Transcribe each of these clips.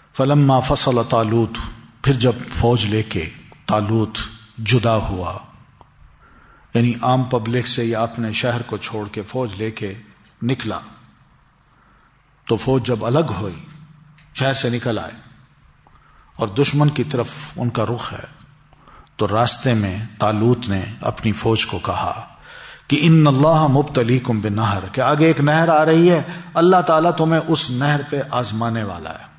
فلما فصل طالوت، پھر جب فوج لے کے طالوت جدا ہوا، یعنی عام پبلک سے یا اپنے شہر کو چھوڑ کے فوج لے کے نکلا، تو فوج جب الگ ہوئی، شہر سے نکل آئے اور دشمن کی طرف ان کا رخ ہے، تو راستے میں طالوت نے اپنی فوج کو کہا کہ ان اللہ مبتلیکم بنہر، کہ آگے ایک نہر آ رہی ہے، اللہ تعالیٰ تمہیں اس نہر پہ آزمانے والا ہے۔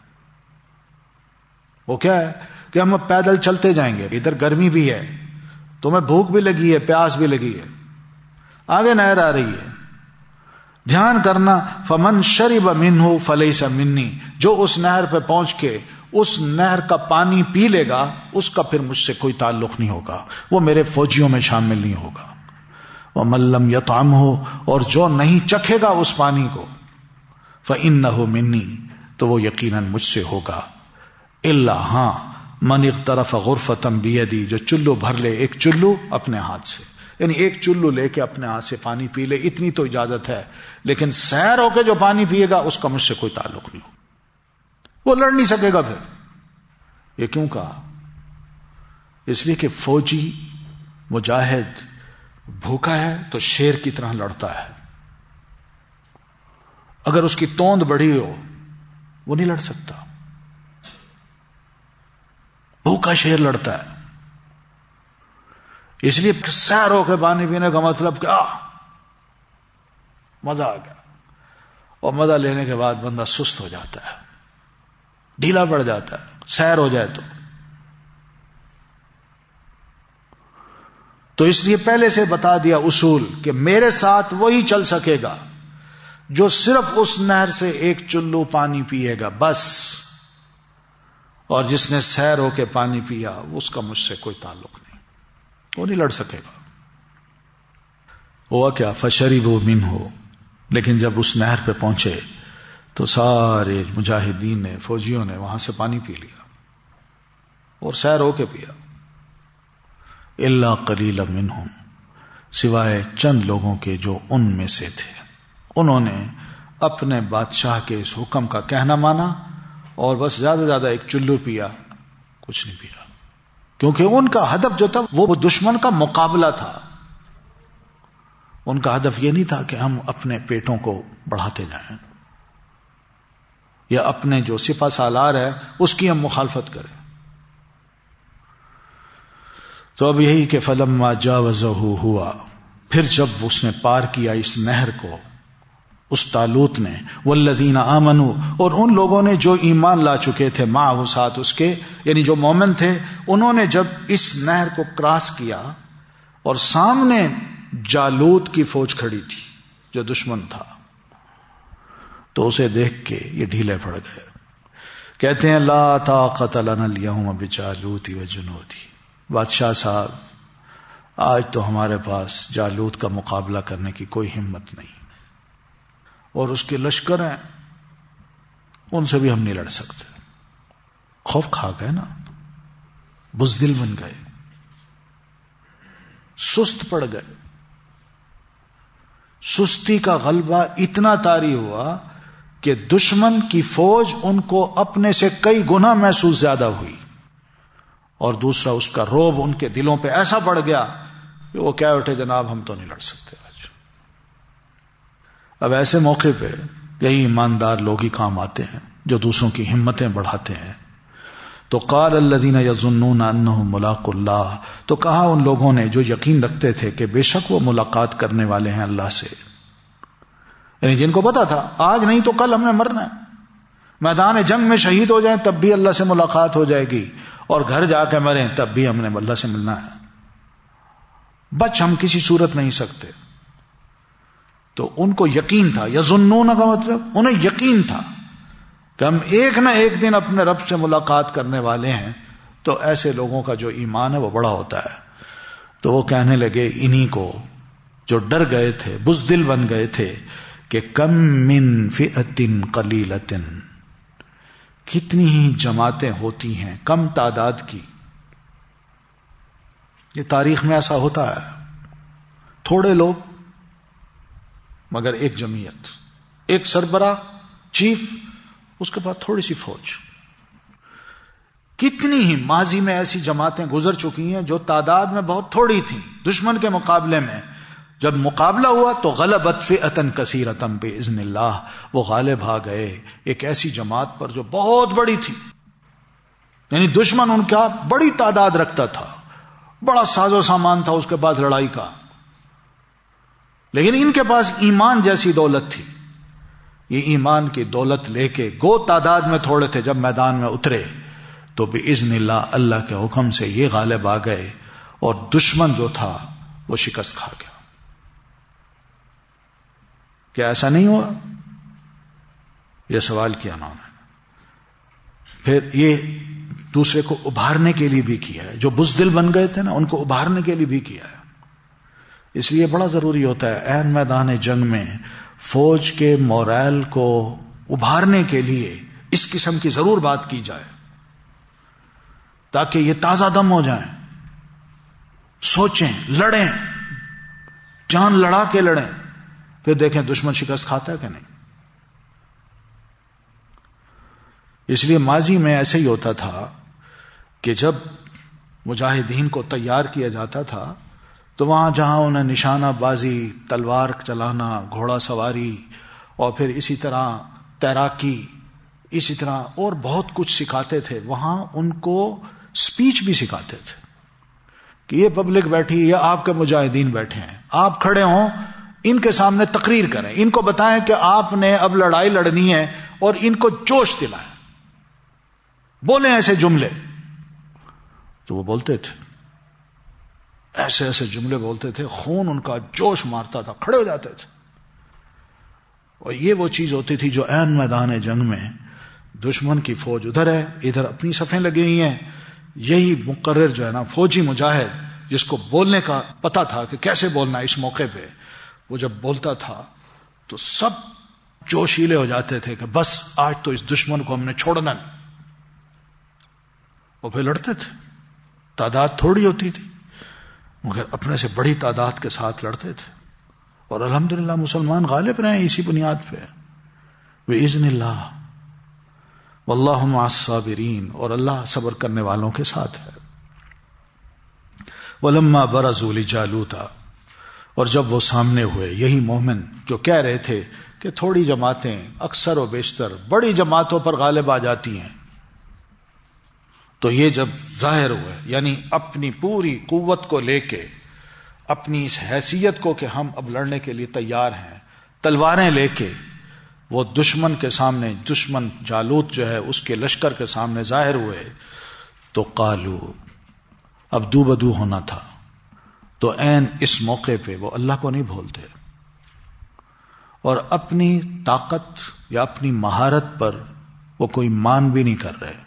وہ کیا ہے کہ ہم اب پیدل چلتے جائیں گے، ادھر گرمی بھی ہے، تمہیں بھوک بھی لگی ہے، پیاس بھی لگی ہے، آگے نہر آ رہی ہے، دھیان کرنا، فمن شرب منہ فلیس منی، جو اس نہر پہ پہنچ کے اس نہر کا پانی پی لے گا، اس کا پھر مجھ سے کوئی تعلق نہیں ہوگا، وہ میرے فوجیوں میں شامل نہیں ہوگا۔ ومن لم یطعمہ، اور جو نہیں چکھے گا اس پانی کو، فإنہ منی، تو وہ یقیناً مجھ سے ہوگا، الا، ہاں، من اغترف غرفۃ بیدی، جو چلو بھر لے، ایک چلو اپنے ہاتھ سے، یعنی ایک چلو لے کے اپنے ہاتھ سے پانی پی لے، اتنی تو اجازت ہے، لیکن سیر ہو کے جو پانی پیے گا اس کا مجھ سے کوئی تعلق نہیں ہو، وہ لڑ نہیں سکے گا۔ پھر یہ کیوں کہا؟ اس لیے کہ فوجی مجاہد بھوکا ہے تو شیر کی طرح لڑتا ہے، اگر اس کی توند بڑھی ہو وہ نہیں لڑ سکتا، بھوکا شیر لڑتا ہے۔ اس لیے سیر ہو کے پانی پینے کا مطلب کیا؟ مزہ آ گیا، اور مزہ لینے کے بعد بندہ سست ہو جاتا ہے، ڈھیلا پڑ جاتا ہے، سیر ہو جائے تو اس لیے پہلے سے بتا دیا اصول کہ میرے ساتھ وہی چل سکے گا جو صرف اس نہر سے ایک چلو پانی پیے گا بس، اور جس نے سیر ہو کے پانی پیا اس کا مجھ سے کوئی تعلق نہیں، وہ نہیں لڑ سکے گا۔ ہوا کیا؟ فشربوا منہ، لیکن جب اس نہر پہ پہنچے تو سارے مجاہدین نے، فوجیوں نے وہاں سے پانی پی لیا اور سیر ہو کے پیا، الا قلیلا منہم، سوائے چند لوگوں کے جو ان میں سے تھے، انہوں نے اپنے بادشاہ کے اس حکم کا کہنا مانا اور بس زیادہ سے زیادہ ایک چلو پیا، کچھ نہیں پیا، کیونکہ ان کا ہدف جو تھا وہ دشمن کا مقابلہ تھا، ان کا ہدف یہ نہیں تھا کہ ہم اپنے پیٹوں کو بڑھاتے جائیں یا اپنے جو سپہ سالار ہے اس کی ہم مخالفت کریں۔ تو اب یہی کہ فلما جاوزہ ہوا، پھر جب اس نے پار کیا اس نہر کو، اس طالوت نے، والذین آمنوا، اور ان لوگوں نے جو ایمان لا چکے تھے، معه، ساتھ اس کے، یعنی جو مومن تھے، انہوں نے جب اس نہر کو کراس کیا اور سامنے جالوت کی فوج کھڑی تھی جو دشمن تھا، تو اسے دیکھ کے یہ ڈھیلے پڑ گئے، کہتے ہیں لا طاقت لنا اليوم بجالوت وجنودی، بادشاہ صاحب آج تو ہمارے پاس جالوت کا مقابلہ کرنے کی کوئی ہمت نہیں، اور اس کے لشکر ہیں، ان سے بھی ہم نہیں لڑ سکتے۔ خوف کھا گئے نا، بزدل بن گئے، سست پڑ گئے، سستی کا غلبہ اتنا طاری ہوا کہ دشمن کی فوج ان کو اپنے سے کئی گنا محسوس زیادہ ہوئی، اور دوسرا اس کا رعب ان کے دلوں پہ ایسا پڑ گیا کہ وہ کہہ اٹھے جناب ہم تو نہیں لڑ سکتے آج۔ اب ایسے موقع پہ یہی ایماندار لوگ ہی کام آتے ہیں جو دوسروں کی ہمتیں بڑھاتے ہیں۔ تو قال الذین یظنون انہم ملاقو اللہ، تو کہا ان لوگوں نے جو یقین رکھتے تھے کہ بے شک وہ ملاقات کرنے والے ہیں اللہ سے، یعنی جن کو پتا تھا آج نہیں تو کل ہم نے مرنا ہے، میدان جنگ میں شہید ہو جائیں تب بھی اللہ سے ملاقات ہو جائے گی، اور گھر جا کے مریں تب بھی ہم نے اللہ سے ملنا ہے، بچ ہم کسی صورت نہیں سکتے۔ تو ان کو یقین تھا، یظنون کا مطلب انہیں یقین تھا کہ ہم ایک نہ ایک دن اپنے رب سے ملاقات کرنے والے ہیں۔ تو ایسے لوگوں کا جو ایمان ہے وہ بڑا ہوتا ہے۔ تو وہ کہنے لگے انہی کو جو ڈر گئے تھے، بزدل بن گئے تھے، کہ کم من فئۃ قلیلۃ، کتنی ہی جماعتیں ہوتی ہیں کم تعداد کی۔ یہ تاریخ میں ایسا ہوتا ہے، تھوڑے لوگ مگر ایک جمعیت، ایک سربراہ چیف، اس کے بعد تھوڑی سی فوج، کتنی ہی ماضی میں ایسی جماعتیں گزر چکی ہیں جو تعداد میں بہت تھوڑی تھیں دشمن کے مقابلے میں، جب مقابلہ ہوا تو غلبت فئۃ کثیرۃ باذن اللہ، وہ غالب آ گئے ایک ایسی جماعت پر جو بہت بڑی تھی، یعنی دشمن ان کا بڑی تعداد رکھتا تھا، بڑا ساز و سامان تھا اس کے پاس لڑائی کا، لیکن ان کے پاس ایمان جیسی دولت تھی، یہ ایمان کی دولت لے کے گو تعداد میں تھوڑے تھے، جب میدان میں اترے تو باذن اللہ اللہ کے حکم سے یہ غالب آ گئے اور دشمن جو تھا وہ شکست کھا گیا۔ کیا ایسا نہیں ہوا؟ یہ سوال کیا انہوں نے۔ پھر یہ دوسرے کو ابھارنے کے لیے بھی کیا ہے، جو بزدل بن گئے تھے نا ان کو ابھارنے کے لیے بھی کیا ہے۔ اس لیے بڑا ضروری ہوتا ہے عین میدان جنگ میں فوج کے مورال کو ابھارنے کے لیے اس قسم کی ضرور بات کی جائے، تاکہ یہ تازہ دم ہو جائیں، سوچیں، لڑیں، جان لڑا کے لڑیں، پھر دیکھیں دشمن شکست کھاتا ہے کہ نہیں۔ اس لیے ماضی میں ایسے ہی ہوتا تھا کہ جب مجاہدین کو تیار کیا جاتا تھا تو وہاں جہاں انہیں نشانہ بازی، تلوار چلانا، گھوڑا سواری، اور پھر اسی طرح تیراکی، اسی طرح اور بہت کچھ سکھاتے تھے، وہاں ان کو سپیچ بھی سکھاتے تھے کہ یہ پبلک بیٹھی یا آپ کے مجاہدین بیٹھے ہیں، آپ کھڑے ہوں، ان کے سامنے تقریر کریں، ان کو بتائیں کہ آپ نے اب لڑائی لڑنی ہے، اور ان کو جوش دلائیں، بولیں ایسے جملے۔ تو وہ بولتے تھے، ایسے ایسے جملے بولتے تھے، خون ان کا جوش مارتا تھا، کھڑے ہو جاتے تھے۔ اور یہ وہ چیز ہوتی تھی جو عین میدان جنگ میں دشمن کی فوج ادھر ہے، ادھر اپنی صفیں لگی ہوئی ہیں، یہی مقرر جو ہے نا فوجی مجاہد جس کو بولنے کا پتا تھا کہ کیسے بولنا اس موقع پہ، وہ جب بولتا تھا تو سب جوشیلے ہو جاتے تھے کہ بس آج تو اس دشمن کو ہم نے چھوڑنا نہیں۔ وہ پھر لڑتے تھے، تعداد تھوڑی ہوتی تھی مگر اپنے سے بڑی تعداد کے ساتھ لڑتے تھے، اور الحمدللہ مسلمان غالب رہے اسی بنیاد پہ بإذن اللہ، واللہ مع الصابرین، اور اللہ صبر کرنے والوں کے ساتھ ہے۔ وَلَمَّا بَرَزُوا لِجَالُوتَ، اور جب وہ سامنے ہوئے، یہی مومن جو کہہ رہے تھے کہ تھوڑی جماعتیں اکثر و بیشتر بڑی جماعتوں پر غالب آ جاتی ہیں، تو یہ جب ظاہر ہوئے، یعنی اپنی پوری قوت کو لے کے، اپنی اس حیثیت کو کہ ہم اب لڑنے کے لیے تیار ہیں، تلواریں لے کے وہ دشمن کے سامنے، دشمن جالوت جو ہے اس کے لشکر کے سامنے ظاہر ہوئے، تو قالو، اب دو بدو ہونا تھا، تو عین اس موقع پہ وہ اللہ کو نہیں بھولتے، اور اپنی طاقت یا اپنی مہارت پر وہ کوئی مان بھی نہیں کر رہے،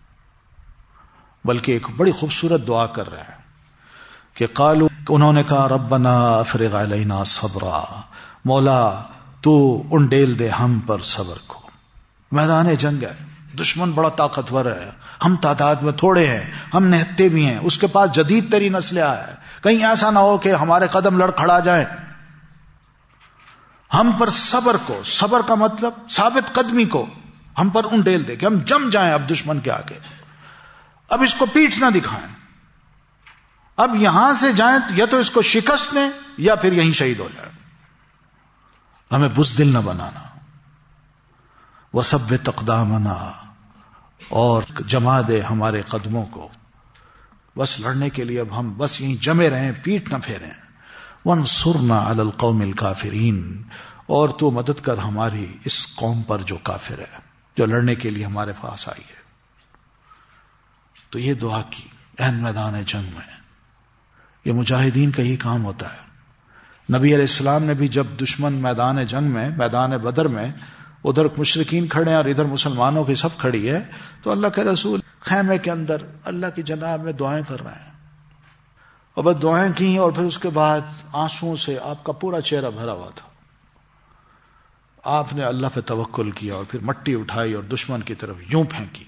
بلکہ ایک بڑی خوبصورت دعا کر رہے ہیں کہ قالو، انہوں نے کہا ربنا افرغ علینا صبرا، مولا تو انڈیل دے ہم پر صبر کو۔ میدان جنگ ہے، دشمن بڑا طاقتور ہے، ہم تعداد میں تھوڑے ہیں، ہم نہتے بھی ہیں، اس کے پاس جدید ترین اسلحہ ہے، کہیں ایسا نہ ہو کہ ہمارے قدم لڑ کھڑا جائیں، ہم پر صبر کو، صبر کا مطلب ثابت قدمی کو ہم پر انڈیل دے کہ ہم جم جائیں اب دشمن کے آگے، اب اس کو پیٹھ نہ دکھائیں، اب یہاں سے جائیں یا تو اس کو شکست دیں یا پھر یہیں شہید ہو جائیں، ہمیں بزدل نہ بنانا۔ وثبت اقدامنا، اور جما دے ہمارے قدموں کو، بس لڑنے کے لیے اب ہم بس یہیں جمے رہیں، پیٹ نہ پھیریں۔ وانصرنا علی القوم الکافرین، اور تو مدد کر ہماری اس قوم پر جو کافر ہے، جو لڑنے کے لیے ہمارے پاس آئی ہے۔ تو یہ دعا کی عین میدان جنگ میں، یہ مجاہدین کا ہی کام ہوتا ہے۔ نبی علیہ السلام نے بھی جب دشمن میدان جنگ میں، میدان بدر میں، ادھر مشرکین کھڑے ہیں اور ادھر مسلمانوں کی صف کھڑی ہے، تو اللہ کے رسول خیمے کے اندر اللہ کی جناب میں دعائیں کر رہے ہیں، اور بس دعائیں کی، اور پھر اس کے بعد آنسوؤں سے آپ کا پورا چہرہ بھرا ہوا تھا۔ آپ نے اللہ پہ توکل کیا اور پھر مٹی اٹھائی اور دشمن کی طرف یوں پھینکی،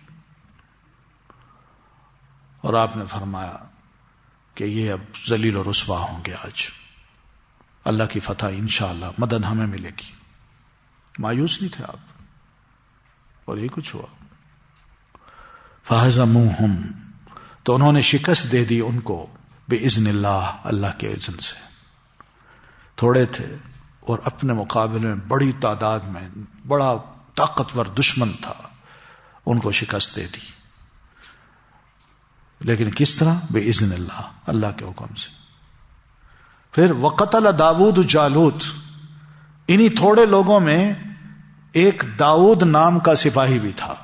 اور آپ نے فرمایا کہ یہ اب ذلیل و رسوا ہوں گے، آج اللہ کی فتح انشاءاللہ، مدد ہمیں ملے گی۔ مایوس نہیں تھے آپ، اور یہ کچھ ہوا۔ فہزموہم، تو انہوں نے شکست دے دی ان کو، بإذن اللہ، اللہ کے اذن سے. تھوڑے تھے اور اپنے مقابلے میں بڑی تعداد میں بڑا طاقتور دشمن تھا، ان کو شکست دے دی. لیکن کس طرح؟ بإذن اللہ، اللہ کے حکم سے. پھر وقتل داود جالوت، انہی تھوڑے لوگوں میں ایک داؤد نام کا سپاہی بھی تھا.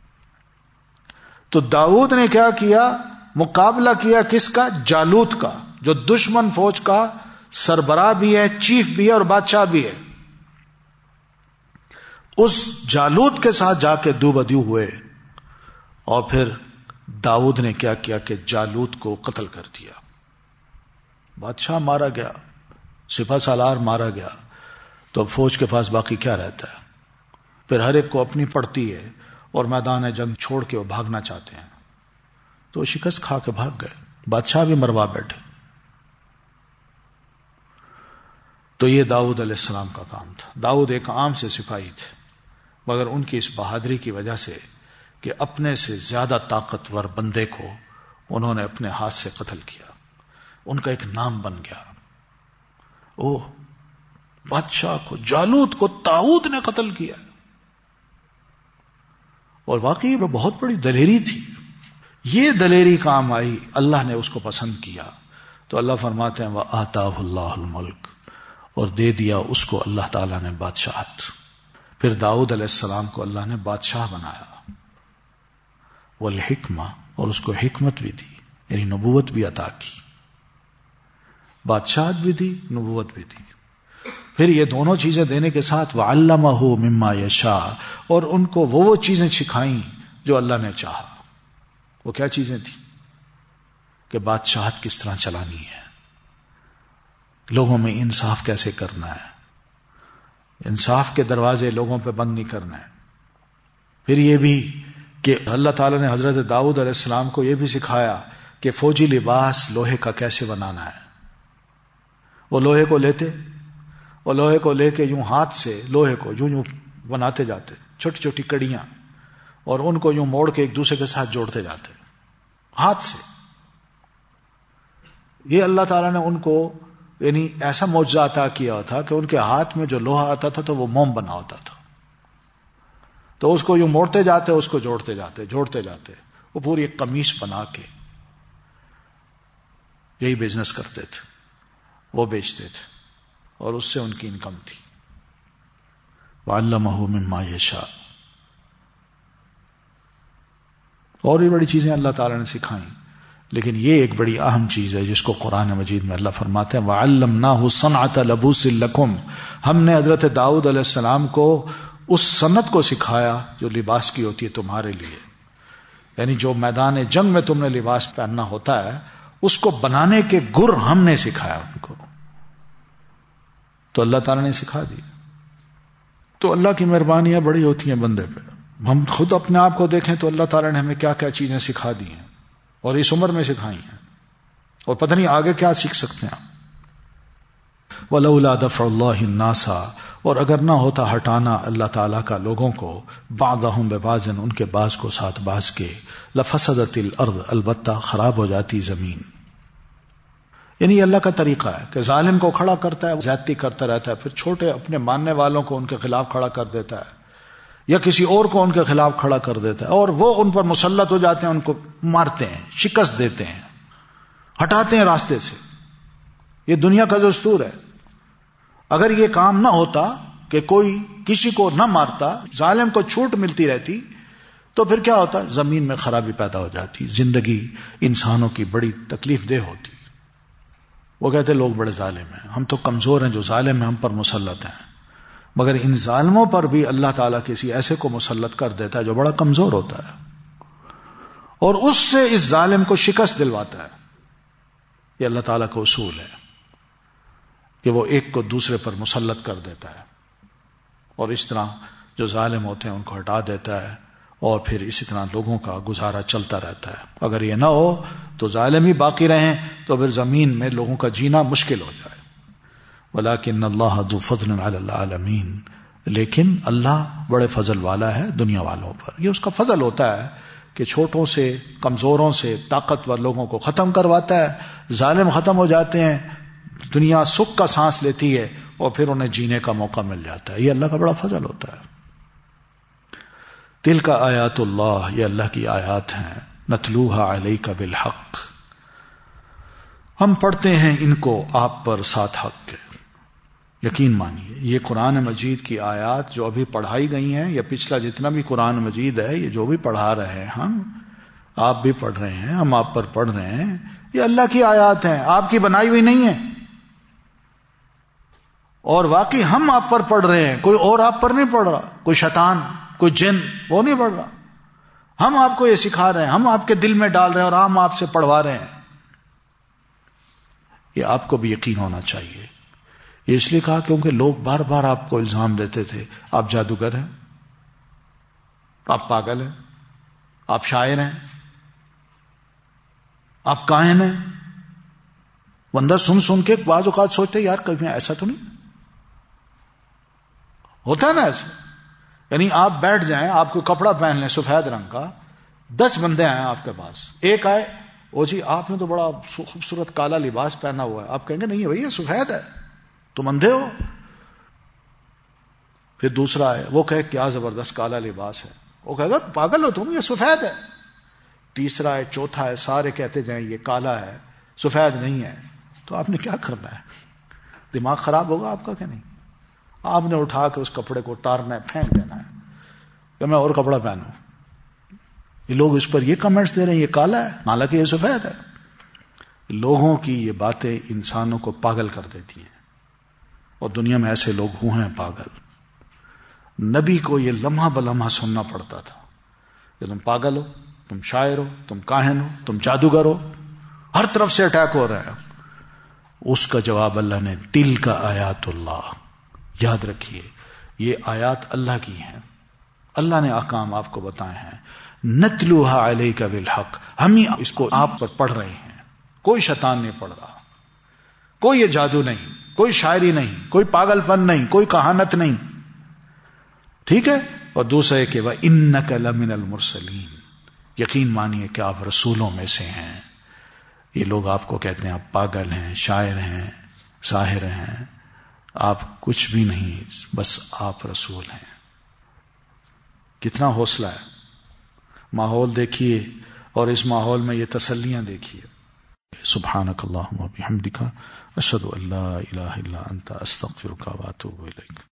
تو داؤد نے کیا کیا؟ مقابلہ کیا کس کا؟ جالوت کا، جو دشمن فوج کا سربراہ بھی ہے، چیف بھی ہے اور بادشاہ بھی ہے. اس جالوت کے ساتھ جا کے دو بدو ہوئے، اور پھر داؤد نے کیا کیا کہ جالوت کو قتل کر دیا. بادشاہ مارا گیا، سپہ سالار مارا گیا، تو اب فوج کے پاس باقی کیا رہتا ہے؟ پھر ہر ایک کو اپنی پڑتی ہے اور میدان جنگ چھوڑ کے وہ بھاگنا چاہتے ہیں. تو شکست کھا کے بھاگ گئے، بادشاہ بھی مروا بیٹھے. تو یہ داؤد علیہ السلام کا کام تھا. داؤد ایک عام سے سپاہی تھے، مگر ان کی اس بہادری کی وجہ سے کہ اپنے سے زیادہ طاقتور بندے کو انہوں نے اپنے ہاتھ سے قتل کیا، ان کا ایک نام بن گیا. اوہ، بادشاہ کو، جالوت کو داؤد نے قتل کیا. اور واقعی وہ بہت بڑی دلیری تھی. یہ دلیری کام آئی، اللہ نے اس کو پسند کیا. تو اللہ فرماتے ہیں وَآتَاهُ اللَّهُ الْمُلْكَ، اور دے دیا اس کو اللہ تعالیٰ نے بادشاہت. پھر داؤد علیہ السلام کو اللہ نے بادشاہ بنایا، والحکمہ، اور اس کو حکمت بھی دی، یعنی نبوت بھی عطا کی. بادشاہت بھی دی، نبوت بھی دی. پھر یہ دونوں چیزیں دینے کے ساتھ وَعَلَّمَهُ مِمَّا يَشَاءُ، اور ان کو وہ چیزیں سکھائیں جو اللہ نے چاہا. وہ کیا چیزیں تھیں؟ کہ بادشاہت کس طرح چلانی ہے، لوگوں میں انصاف کیسے کرنا ہے، انصاف کے دروازے لوگوں پہ بند نہیں کرنا ہے. پھر یہ بھی کہ اللہ تعالیٰ نے حضرت داؤد علیہ السلام کو یہ بھی سکھایا کہ فوجی لباس لوہے کا کیسے بنانا ہے. وہ لوہے کو لیتے، اور لوہے کو لے کے یوں ہاتھ سے لوہے کو یوں بناتے جاتے، چھوٹی چھوٹی کڑیاں، اور ان کو یوں موڑ کے ایک دوسرے کے ساتھ جوڑتے جاتے ہاتھ سے. یہ اللہ تعالیٰ نے ان کو یعنی ایسا معجزہ عطا کیا تھا کہ ان کے ہاتھ میں جو لوہا آتا تھا تو وہ موم بنا ہوتا تھا. تو اس کو یوں موڑتے جاتے، اس کو جوڑتے جاتے، وہ پوری ایک قمیص بنا کے یہی بزنس کرتے تھے، وہ بیچتے تھے، اور اس سے ان کی انکم تھی. وَعَلَّمَهُ مِمَّا يَشَاءُ. اور بھی بڑی چیزیں اللہ تعالیٰ نے سکھائیں، لیکن یہ ایک بڑی اہم چیز ہے جس کو قرآن مجید میں اللہ فرماتے ہیں وَعَلَّمْنَاهُ صَنْعَةَ لَبُوسٍ لَكُمْ، ہم نے حضرت داؤد علیہ السلام کو اس صنعت کو سکھایا جو لباس کی ہوتی ہے تمہارے لیے. یعنی جو میدان جنگ میں تم نے لباس پہننا ہوتا ہے اس کو بنانے کے گر ہم نے سکھایا ان کو. تو اللہ تعالیٰ نے سکھا دی. تو اللہ کی مہربانیاں بڑی ہوتی ہیں بندے پہ. ہم خود اپنے آپ کو دیکھیں تو اللہ تعالیٰ نے ہمیں کیا کیا چیزیں سکھا دی ہیں، اور اس عمر میں سکھائی ہیں، اور پتہ نہیں آگے کیا سیکھ سکتے ہیں. وَلَوْلَا دَفْعُ اللَّهِ النَّاسَ، اور اگر نہ ہوتا ہٹانا اللہ تعالیٰ کا لوگوں کو بَعْضَهُمْ بِبَعْضٍ، ان کے بعض کو ساتھ بعض کے، لَفَسَدَتِ الْأَرْضُ، البتہ خراب ہو جاتی زمین. یعنی اللہ کا طریقہ ہے کہ ظالم کو کھڑا کرتا ہے، زیادتی کرتا رہتا ہے، پھر چھوٹے اپنے ماننے والوں کو ان کے خلاف کھڑا کر دیتا ہے، یا کسی اور کو ان کے خلاف کھڑا کر دیتا ہے، اور وہ ان پر مسلط ہو جاتے ہیں، ان کو مارتے ہیں، شکست دیتے ہیں، ہٹاتے ہیں راستے سے. یہ دنیا کا دستور ہے. اگر یہ کام نہ ہوتا کہ کوئی کسی کو نہ مارتا، ظالم کو چھوٹ ملتی رہتی، تو پھر کیا ہوتا؟ زمین میں خرابی پیدا ہو جاتی، زندگی انسانوں کی بڑی تکلیف دہ ہوتی. وہ کہتے لوگ بڑے ظالم ہیں، ہم تو کمزور ہیں، جو ظالم ہیں ہم پر مسلط ہیں. مگر ان ظالموں پر بھی اللہ تعالیٰ کسی ایسے کو مسلط کر دیتا ہے جو بڑا کمزور ہوتا ہے، اور اس سے اس ظالم کو شکست دلواتا ہے. یہ اللہ تعالیٰ کا اصول ہے کہ وہ ایک کو دوسرے پر مسلط کر دیتا ہے، اور اس طرح جو ظالم ہوتے ہیں ان کو ہٹا دیتا ہے، اور پھر اسی طرح لوگوں کا گزارا چلتا رہتا ہے. اگر یہ نہ ہو تو ظالم ہی باقی رہیں تو پھر زمین میں لوگوں کا جینا مشکل ہو جائے. وَلَكِنَّ اللَّهَ ذُو فَضْلٍ عَلَى الْعَالَمِينَ، لیکن اللہ بڑے فضل والا ہے دنیا والوں پر. یہ اس کا فضل ہوتا ہے کہ چھوٹوں سے، کمزوروں سے، طاقتور لوگوں کو ختم کرواتا ہے، ظالم ختم ہو جاتے ہیں، دنیا سکھ کا سانس لیتی ہے اور پھر انہیں جینے کا موقع مل جاتا ہے. یہ اللہ کا بڑا فضل ہوتا ہے. تلک آیات اللہ، یہ اللہ کی آیات ہیں، نتلوہا علیک بالحق، ہم پڑھتے ہیں ان کو آپ پر ساتھ حق کے. یقین مانیے یہ قرآن مجید کی آیات جو ابھی پڑھائی گئی ہیں، یا پچھلا جتنا بھی قرآن مجید ہے، یہ جو بھی پڑھا رہے ہیں ہم، آپ بھی پڑھ رہے ہیں، ہم آپ پر پڑھ رہے ہیں، یہ اللہ کی آیات ہیں، آپ کی بنائی ہوئی نہیں ہیں. اور واقعی ہم آپ پر پڑھ رہے ہیں، کوئی اور آپ پر نہیں پڑھ رہا، کوئی شیطان، کوئی جن، وہ نہیں پڑھ رہا. ہم آپ کو یہ سکھا رہے ہیں، ہم آپ کے دل میں ڈال رہے ہیں اور ہم آپ سے پڑھوا رہے ہیں. یہ آپ کو بھی یقین ہونا چاہیے. یہ اس لیے کہا کیونکہ لوگ بار بار آپ کو الزام دیتے تھے، آپ جادوگر ہیں، آپ پاگل ہیں، آپ شاعر ہیں، آپ کاہن ہیں. بندہ سن سن کے بعض اوقات سوچتے یار کبھی ایسا تو نہیں ہوتا ہے نا ایسا. یعنی آپ بیٹھ جائیں، آپ کو کپڑا پہن لیں سفید رنگ کا، 10 بندے آئے آپ کے پاس، ایک آئے، او جی آپ نے تو بڑا خوبصورت کالا لباس پہنا ہوا ہے، آپ کہیں گے نہیں بھائی یہ سفید ہے، تم اندھے ہو. پھر دوسرا ہے، وہ کہے کیا زبردست کالا لباس ہے، وہ کہے گا پاگل ہو تم، یہ سفید ہے. تیسرا ہے، چوتھا ہے، سارے کہتے جائیں یہ کالا ہے، سفید نہیں ہے. تو آپ نے کیا کرنا ہے؟ دماغ خراب ہوگا آپ کا کہ نہیں؟ آپ نے اٹھا کے اس کپڑے کو اتارنا ہے، پھینک دینا ہے کہ میں اور کپڑا پہنوں. یہ لوگ اس پر یہ کمنٹس دے رہے ہیں یہ کالا ہے حالانکہ یہ سفید ہے. لوگوں کی یہ باتیں انسانوں کو پاگل کر دیتی ہیں، اور دنیا میں ایسے لوگ ہوئے ہیں پاگل. نبی کو یہ لمحہ بلمحہ سننا پڑتا تھا کہ تم پاگل ہو، تم شاعر ہو، تم کاہن ہو، تم جادوگر ہو، ہر طرف سے اٹیک ہو رہے ہیں. اس کا جواب اللہ نے تلک آیات اللہ. یاد رکھیے یہ آیات اللہ کی ہیں، اللہ نے احکام آپ کو بتائے ہیں. نتلوہا علیک بالحق، ہم ہی اس کو آپ پر پڑھ رہے ہیں. کوئی شیطان نہیں پڑھ رہا، کوئی یہ جادو نہیں، کوئی شاعری نہیں، کوئی پاگل پن نہیں، کوئی کہانت نہیں. ٹھیک ہے. اور دوسرے کہ وَإِنَّكَ لَمِنَ الْمُرْسَلِينَ، یقین مانیے کہ آپ رسولوں میں سے ہیں. یہ لوگ آپ کو کہتے ہیں آپ پاگل ہیں، شاعر ہیں، ساحر ہیں. آپ کچھ بھی نہیں، بس آپ رسول ہیں. کتنا حوصلہ ہے. ماحول دیکھیے اور اس ماحول میں یہ تسلیاں دیکھیے. سبحانک اللہم و بحمدک، اشہد ان لا الہ الا انت، استغفرک و اتوب الیک.